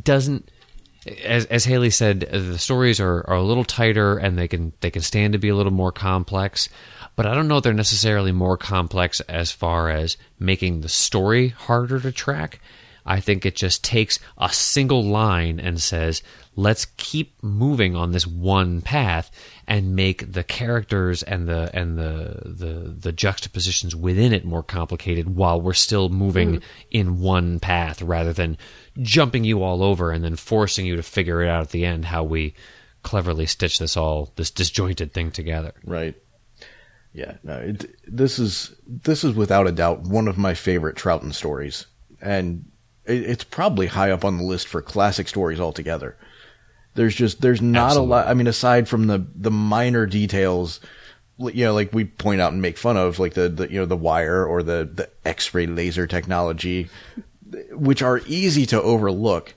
as Haley said, the stories are a little tighter and they can stand to be a little more complex. But I don't know if they're necessarily more complex as far as making the story harder to track. I think it just takes a single line and says, let's keep moving on this one path and make the characters and the juxtapositions within it more complicated while we're still moving in one path rather than jumping you all over and then forcing you to figure it out at the end how we cleverly stitch this disjointed thing together. Right. Yeah, no, this is without a doubt one of my favorite Troughton stories, and it's probably high up on the list for classic stories altogether. There's not Absolutely. A lot. I mean, aside from the minor details, like we point out and make fun of, like the wire or the X-ray laser technology, which are easy to overlook.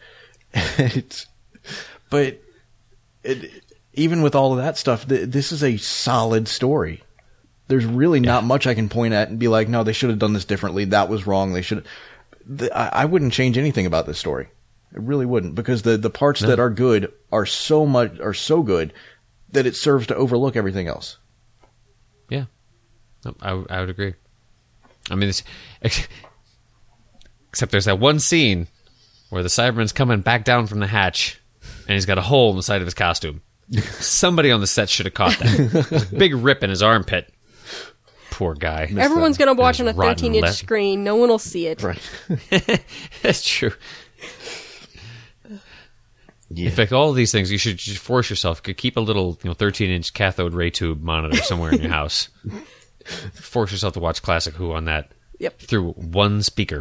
Even with all of that stuff, this is a solid story. There's really not much I can point at and be like, no, they should have done this differently. That was wrong. They should. I wouldn't change anything about this story. I really wouldn't, because the parts that are good are so good that it serves to overlook everything else. Yeah, I would agree. I mean, except there's that one scene where the Cyberman's coming back down from the hatch, and he's got a hole in the side of his costume. Somebody on the set should have caught that. There's a big rip in his armpit. Poor guy. Everyone's going to watch on a 13-inch screen. No one will see it. Right. That's true. Yeah. In fact, all of these things, you should just force yourself. Keep a little 13-inch cathode ray tube monitor somewhere in your house. Force yourself to watch Classic Who on that. Yep. Through one speaker.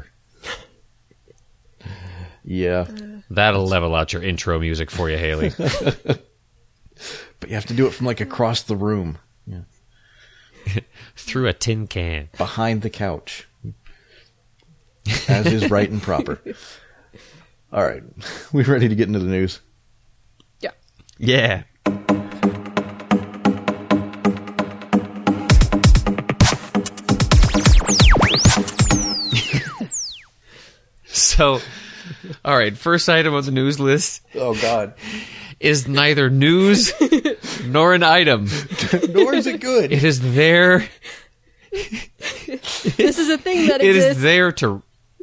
Yeah. That'll level out your intro music for you, Haley. But you have to do it from like across the room. Yeah. Through a tin can. Behind the couch. As is right and proper. All right. We ready to get into the news? Yeah. Yeah. So, all right, first item on the news list Oh, God. is neither news nor an item. Nor is it good. It is there. This is a thing that It exists. is there to...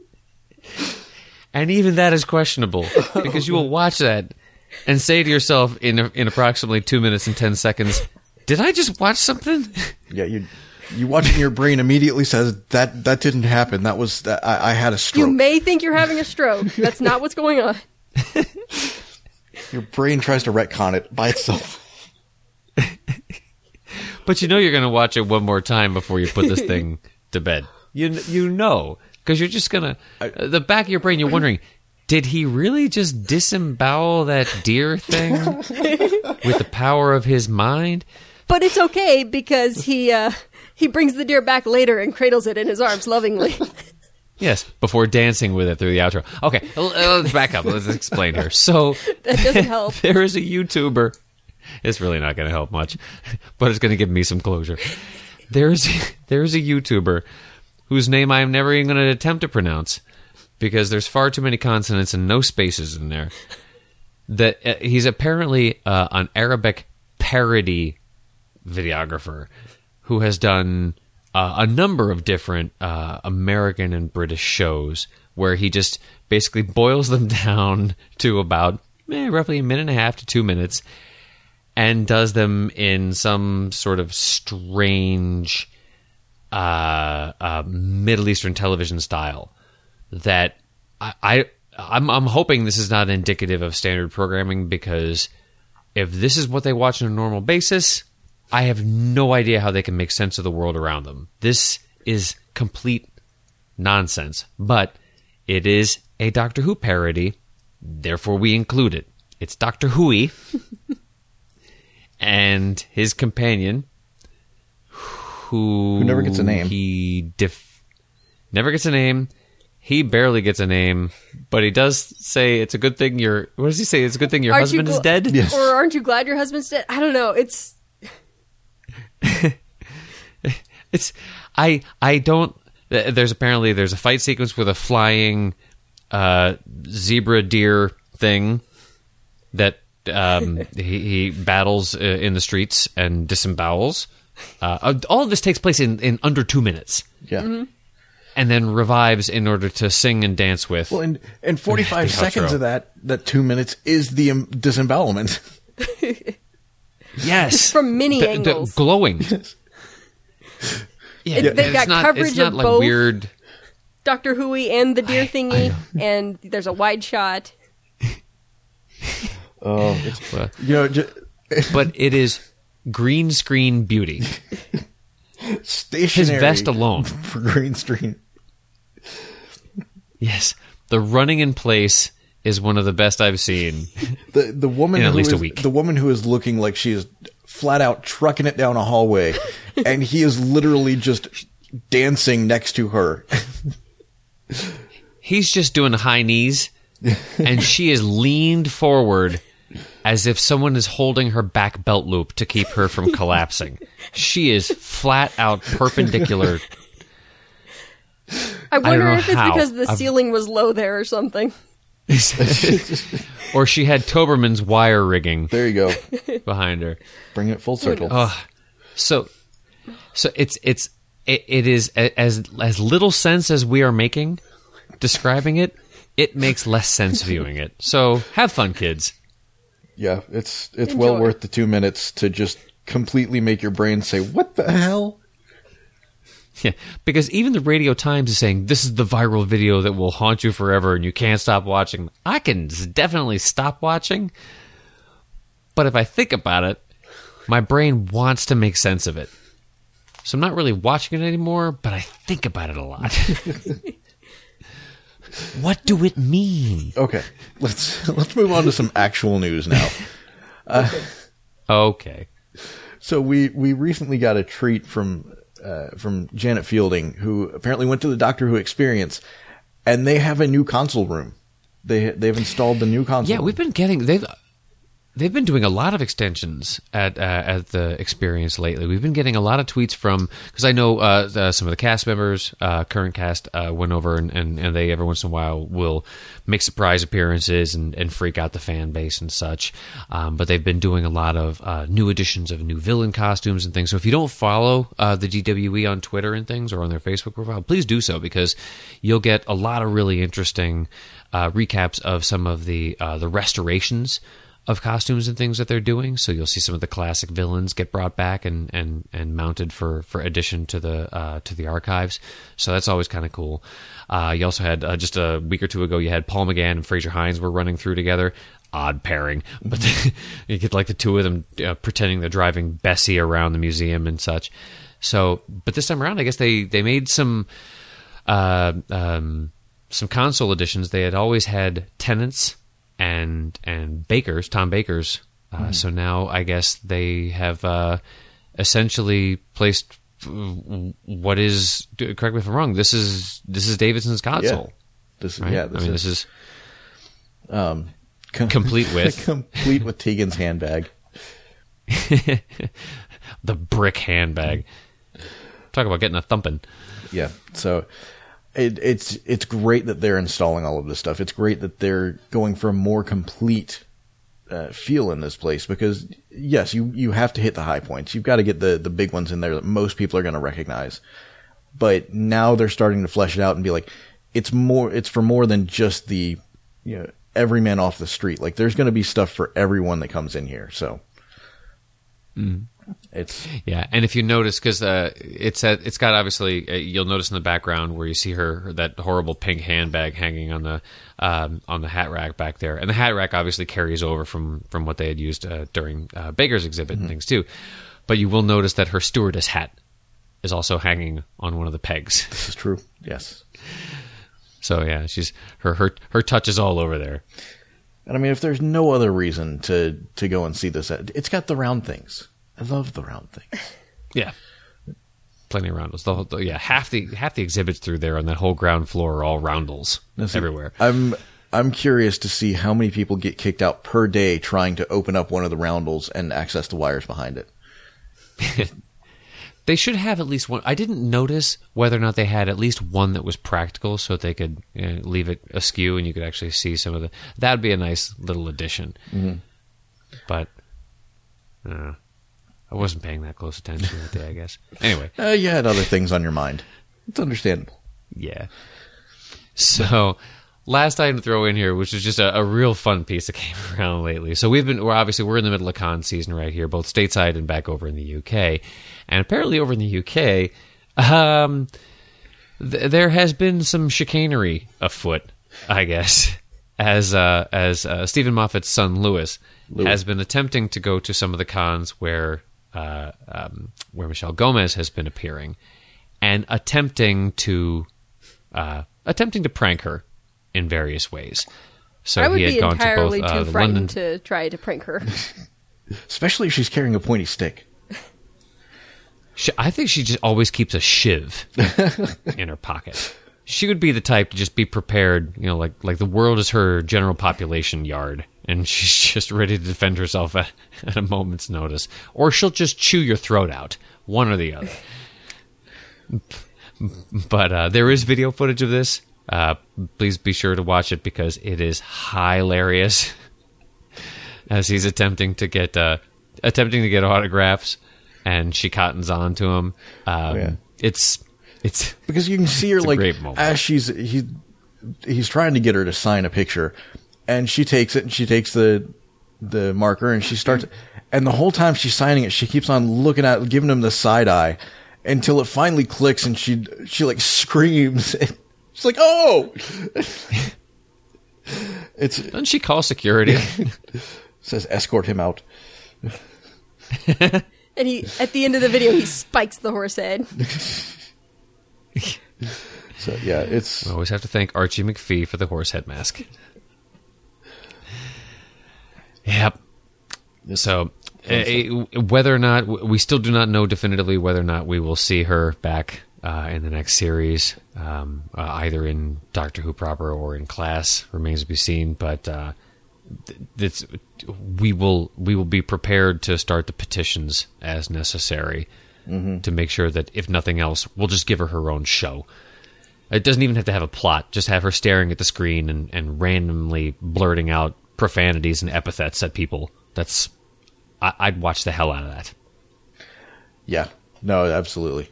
And even that is questionable, because you will watch that and say to yourself in approximately 2 minutes and 10 seconds, did I just watch something? Yeah, you watch it and your brain immediately says, that didn't happen. That was, I had a stroke. You may think you're having a stroke. That's not what's going on. Your brain tries to retcon it by itself. But you know you're going to watch it one more time before you put this thing to bed. You know, because you're just going to... The back of your brain, you're wondering, did he really just disembowel that deer thing with the power of his mind? But it's okay because he brings the deer back later and cradles it in his arms lovingly. Yes, before dancing with it through the outro. Okay, let's back up. Let's explain here. So That doesn't help. there is a YouTuber. It's really not going to help much, but it's going to give me some closure. There's a YouTuber whose name I am never even going to attempt to pronounce because there's far too many consonants and no spaces in there. That he's apparently an Arabic parody videographer who has done a number of different American and British shows where he just basically boils them down to about roughly 1.5 to 2 minutes and does them in some sort of strange Middle Eastern television style that I'm hoping this is not indicative of standard programming, because if this is what they watch on a normal basis, I have no idea how they can make sense of the world around them. This is complete nonsense, but it is a Doctor Who parody, therefore we include it. It's Doctor Who-y and his companion, who never gets a name. Never gets a name. He barely gets a name, but he does say it's a good thing your... What does he say? It's a good thing your husband is dead? Yes. Or aren't you glad your husband's dead? I don't know. It's... I don't... There's a fight sequence with a flying zebra deer thing that he battles in the streets and disembowels. All of this takes place in under 2 minutes. Yeah. Mm-hmm. And then revives in order to sing and dance with. Well, and 45 The seconds outro. of that 2 minutes is the disembowelment. Yes. from many angles. Glowing. Yeah, They've got coverage it's not of like both weird... Doctor Who-y and the deer thingy, and there's a wide shot. Oh, But it is green screen beauty. stationary. His vest alone. For green screen. Yes. The running in place is one of the best I've seen. The woman In at who least a is- week. The woman who is looking like she is flat out trucking it down a hallway, and he is literally just dancing next to her. He's just doing high knees, and she is leaned forward as if someone is holding her back belt loop to keep her from collapsing. She is flat out perpendicular. I wonder know if it's how. because the ceiling was low there or something. Or she had Toberman's wire rigging There you go. behind her. Bring it full circle. So it is as little sense as we are making describing it. It makes less sense viewing it. So have fun, kids. Yeah, it's well Enjoy. worth the 2 minutes to just completely make your brain say, "What the hell?" Yeah, because even the Radio Times is saying this is the viral video that will haunt you forever and you can't stop watching. I can definitely stop watching, but if I think about it, my brain wants to make sense of it. So I'm not really watching it anymore, but I think about it a lot. What do it mean? Okay, let's move on to some actual news now. Okay. So we recently got a treat from Janet Fielding, who apparently went to the Doctor Who Experience, and they have a new console room. They've installed the new console. Yeah, we've been getting they've been doing a lot of extensions at the Experience lately. We've been getting a lot of tweets from, because I know some of the cast members, current cast, went over and they every once in a while will make surprise appearances and freak out the fan base and such. But they've been doing a lot of new editions of new villain costumes and things. So if you don't follow the GWE on Twitter and things or on their Facebook profile, please do so, because you'll get a lot of really interesting recaps of some of the restorations of costumes and things that they're doing. So you'll see some of the classic villains get brought back and mounted for addition to the archives. So that's always kind of cool. You also had just a week or two ago, you had Paul McGann and Fraser Hines were running through together. Odd pairing, but you get like the two of them pretending they're driving Bessie around the museum and such. So, but this time around, I guess they made some console editions. They had always had Tennant's and Baker's, Tom Baker's. So now I guess they have essentially placed what is, correct me if I'm wrong, this is Davidson's console. Yeah. This is complete with Tegan's handbag. The brick handbag. Talk about getting a thumping. Yeah. So it's great that they're installing all of this stuff. It's great that they're going for a more complete feel in this place, because yes, you have to hit the high points. You've got to get the big ones in there that most people are going to recognize. But now they're starting to flesh it out and be like, it's for more than just the, every man off the street. Like, there's going to be stuff for everyone that comes in here. So Yeah, and if you notice, because it's got obviously, you'll notice in the background where you see that horrible pink handbag hanging on the hat rack back there, and the hat rack obviously carries over from what they had used during Baker's exhibit and things too. But you will notice that her stewardess hat is also hanging on one of the pegs. This is true. Yes. So yeah, she's her touch is all over there. And I mean, if there's no other reason to go and see this, it's got the round things. I love the round things. Yeah, plenty of roundels. Half the exhibits through there on that whole ground floor are all roundels everywhere. I'm curious to see how many people get kicked out per day trying to open up one of the roundels and access the wires behind it. They should have at least one. I didn't notice whether or not they had at least one that was practical, so they could leave it askew and you could actually see some of the. That would be a nice little addition. Mm-hmm. But I wasn't paying that close attention that day, I guess. Anyway, you had other things on your mind. It's understandable. Yeah. So, last item to throw in here, which is just a real fun piece that came around lately. So we're in the middle of con season right here, both stateside and back over in the UK. And apparently over in the UK, there has been some chicanery afoot, I guess, as Stephen Moffat's son Lewis has been attempting to go to some of the cons where Michelle Gomez has been appearing, and attempting to prank her in various ways. So I would he had be gone entirely to both too frightened to try to prank her. Especially if she's carrying a pointy stick. I think she just always keeps a shiv in her pocket. She would be the type to just be prepared, like the world is her general population yard, and she's just ready to defend herself at a moment's notice. Or she'll just chew your throat out, one or the other. But there is video footage of this. Please be sure to watch it because it is hilarious. As he's attempting to get autographs, and she cottons on to him. It's because you can see her like as he's trying to get her to sign a picture, and she takes it and she takes the marker and she starts, and the whole time she's signing it, she keeps on looking at, giving him the side eye, until it finally clicks and she like screams. And she's like, "Oh!" Doesn't she call security? Says escort him out. And he, at the end of the video, he spikes the horse head. So yeah, it's. We always have to thank Archie McPhee for the horse head mask. Yep. So, whether or not we still do not know definitively whether or not we will see her back in the next series, either in Doctor Who proper or in Class, remains to be seen. But we will be prepared to start the petitions as necessary to make sure that, if nothing else, we'll just give her own show. It doesn't even have to have a plot; just have her staring at the screen and randomly blurting out profanities and epithets at people. I'd watch the hell out of that. Yeah, no, absolutely.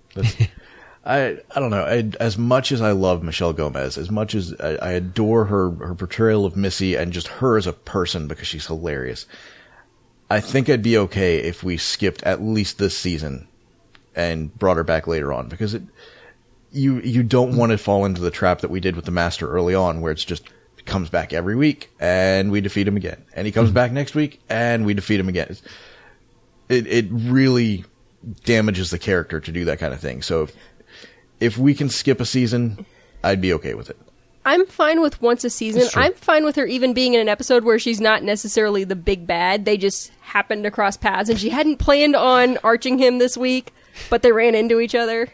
I don't know. As much as I love Michelle Gomez, as much as I adore her portrayal of Missy and just her as a person because she's hilarious, I think I'd be okay if we skipped at least this season and brought her back later on, because you don't want to fall into the trap that we did with the Master early on, where it's just comes back every week and we defeat him again, and he comes back next week and we defeat him again. It really damages the character to do that kind of thing. So if we can skip a season, I'd be okay with it. I'm fine with once a season. I'm fine with her even being in an episode where she's not necessarily the big bad. They just happened to cross paths, and she hadn't planned on arching him this week, but they ran into each other.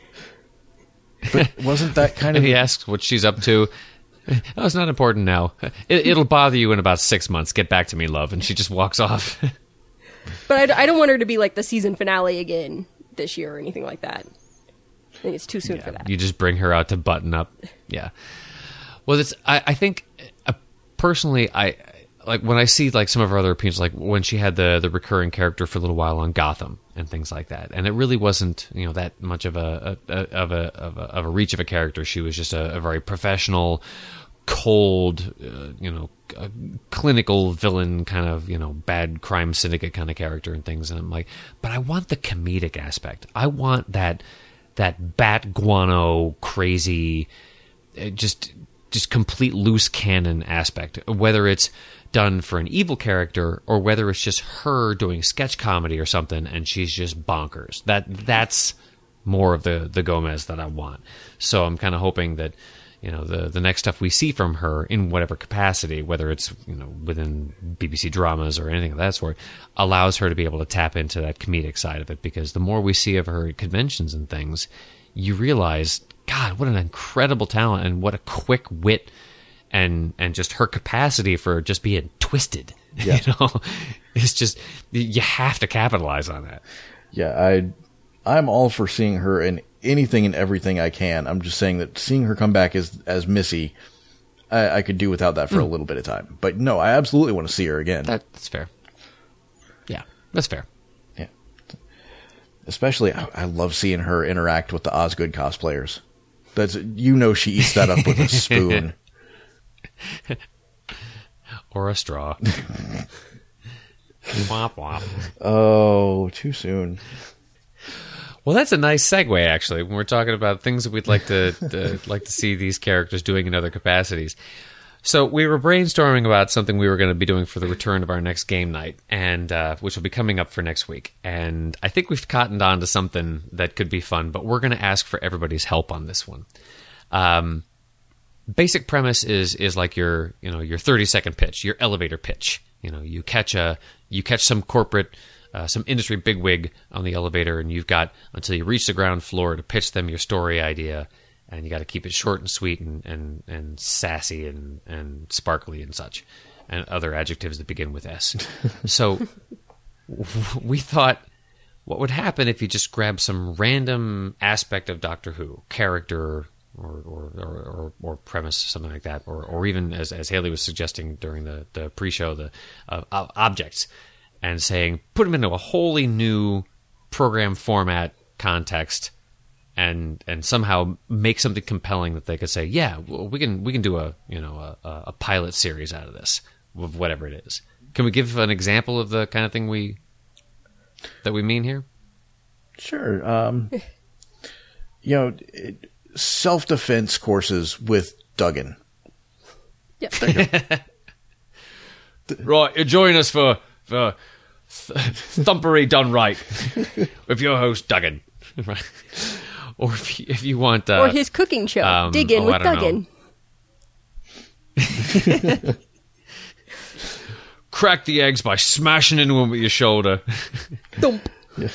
But wasn't that kind of... He asks what she's up to. Oh, it's not important now. It'll bother you in about 6 months. Get back to me, love. And she just walks off. But I don't want her to be like the season finale again this year or anything like that. I think it's too soon for that. You just bring her out to button up. Yeah. Well, I think personally, I like when I see like some of her other opinions, like when she had the recurring character for a little while on Gotham and things like that, and it really wasn't that much of a reach of a character. She was just a very professional, cold, clinical villain kind of bad crime syndicate kind of character and things. And I'm like, but I want the comedic aspect. I want that bat guano crazy, just complete loose cannon aspect, whether it's done for an evil character or whether it's just her doing sketch comedy or something and she's just bonkers. That's more of the Gomez that I want. So I'm kind of hoping that the next stuff we see from her in whatever capacity, whether it's within BBC dramas or anything of that sort, allows her to be able to tap into that comedic side of it, because the more we see of her at conventions and things, you realize, God, what an incredible talent and what a quick wit and just her capacity for just being twisted. Yeah. It's just, you have to capitalize on that. Yeah, I'm all for seeing her in anything and everything I can. I'm just saying that seeing her come back as Missy, I could do without that for a little bit of time. But no, I absolutely want to see her again. That's fair. Yeah, that's fair. Yeah. Especially, I love seeing her interact with the Osgood cosplayers. She eats that up with a spoon. Or a straw. Womp womp. Oh, too soon. Well, that's a nice segue, actually, when we're talking about things that we'd like to see these characters doing in other capacities. So we were brainstorming about something we were going to be doing for the return of our next game night, and which will be coming up for next week. And I think we've cottoned on to something that could be fun, but we're going to ask for everybody's help on this one. Basic premise is like your 30-second pitch, your elevator pitch. You catch some corporate, some industry bigwig on the elevator, and you've got until you reach the ground floor to pitch them your story idea, and you got to keep it short and sweet and sassy and sparkly and such, and other adjectives that begin with S. So we thought, what would happen if you just grab some random aspect of Doctor Who, character or premise, something like that, or even as Haley was suggesting during the pre-show, the objects, and saying put them into a wholly new program format context, and somehow make something compelling that they could say, yeah, well, we can do a pilot series out of this, of whatever it is. Can we give an example of the kind of thing that we mean here? Sure. Self-defense courses with Duggan. Yep. Right, you join us for Thumpery Done Right with your host, Duggan. Right. Or if you want... or his cooking show, Dig In with Duggan. Crack the eggs by smashing into them with your shoulder. Thump.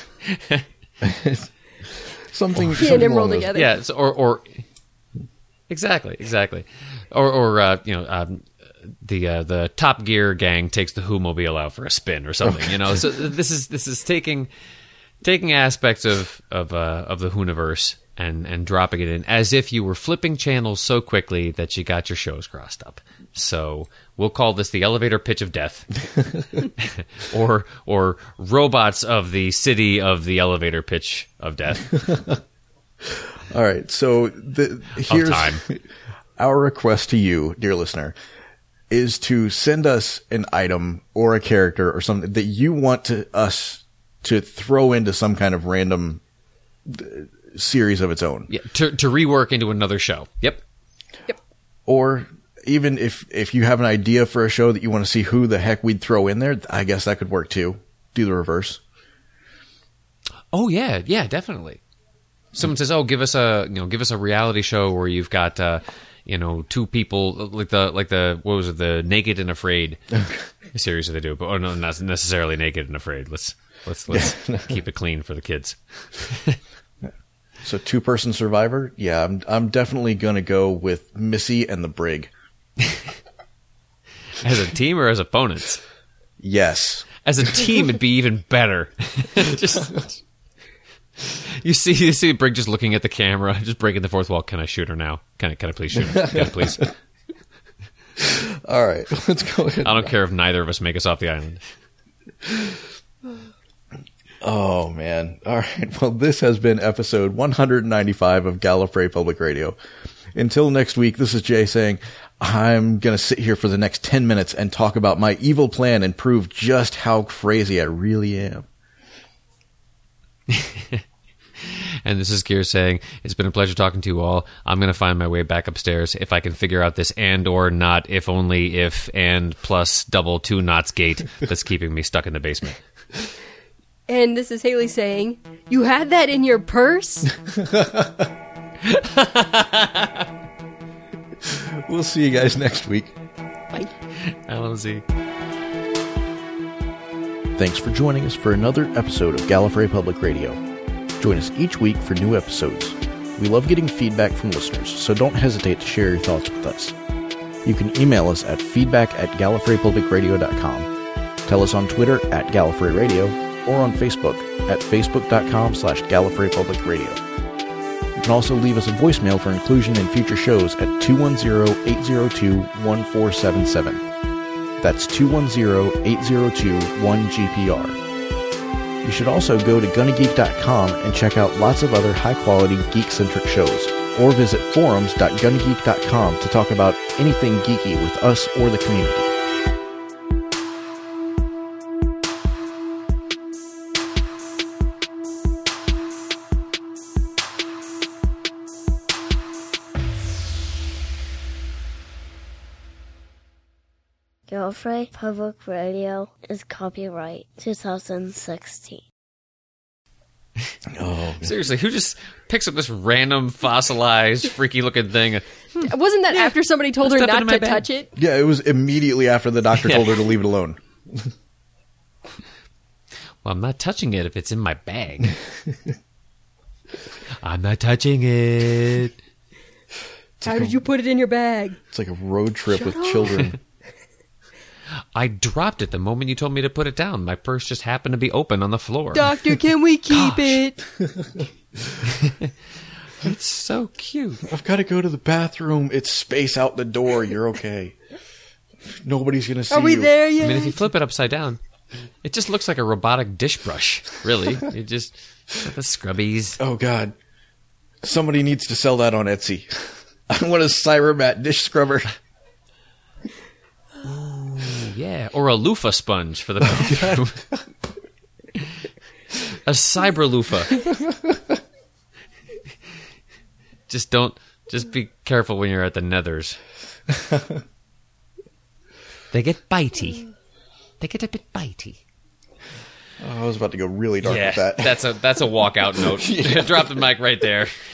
Something He and him roll along those- together. Yeah, or exactly. Or the Top Gear gang takes the Who-mobile out for a spin or something. So this is taking aspects of the Whoniverse and dropping it in as if you were flipping channels so quickly that you got your shows crossed up. So we'll call this the elevator pitch of death, or robots of the city of the elevator pitch of death. All right, so here's time. our request to you, dear listener, is to send us an item or a character or something that you want us to throw into some kind of random series of its own. Yeah, to rework into another show. Yep. Or even if you have an idea for a show that you want to see who the heck we'd throw in there, I guess that could work too. Do the reverse. Oh yeah, definitely. Someone says, "Oh, give us a reality show where you've got two people like the what was it, the Naked and Afraid series that they do, but no, not necessarily Naked and Afraid. Let's keep it clean for the kids." So 2-person Survivor? Yeah, I'm definitely going to go with Missy and the Brig. As a team or as opponents? Yes. As a team, it'd be even better. You see Brig just looking at the camera, just breaking the fourth wall. Can I shoot her now? Can I please shoot her? Can I please? All right, let's go ahead. I don't care if neither of us make us off the island. Oh, man. All right. Well, this has been episode 195 of Gallifrey Public Radio. Until next week, this is Jay saying, I'm going to sit here for the next 10 minutes and talk about my evil plan and prove just how crazy I really am. And this is Keir saying, it's been a pleasure talking to you all. I'm going to find my way back upstairs if I can figure out this and or not, if only if and plus double 2 knots gate that's keeping me stuck in the basement. And this is Haley saying, you had that in your purse? We'll see you guys next week. Bye. LMZ. Thanks for joining us for another episode of Gallifrey Public Radio. Join us each week for new episodes. We love getting feedback from listeners, so don't hesitate to share your thoughts with us. You can email us at feedback@gallifreypublicradio.com. Tell us on Twitter @Gallifrey Radio or on Facebook at facebook.com/Gallifrey Public Radio. You can also leave us a voicemail for inclusion in future shows at 210-802-1477. That's 210-802-1GPR. You should also go to gunnageek.com and check out lots of other high-quality geek-centric shows, or visit forums.gunnageek.com to talk about anything geeky with us or the community. Gallifrey Public Radio is copyright 2016. Oh, Seriously, who just picks up this random fossilized, freaky-looking thing? Wasn't that after somebody told her Stuff not into my to bag. touch it? yeah, it was immediately after the doctor told her to leave it alone. Well, I'm not touching it if it's in my bag. I'm not touching it. How did you put it in your bag? It's like a road trip with children. I dropped it the moment you told me to put it down. My purse just happened to be open on the floor. Doctor, can we keep it? It's so cute. I've got to go to the bathroom. It's space out the door. You're okay. Nobody's going to see you. Are we there yet? I mean, if you flip it upside down, it just looks like a robotic dish brush, really. It just, the scrubbies. Oh, God. Somebody needs to sell that on Etsy. I want a Cybermat dish scrubber. Yeah, or a loofah sponge for the bathroom. A cyber loofah. Just be careful when you're at the nethers. They get bitey. They get a bit bitey. Oh, I was about to go really dark with that. That's a walkout note. Drop the mic right there.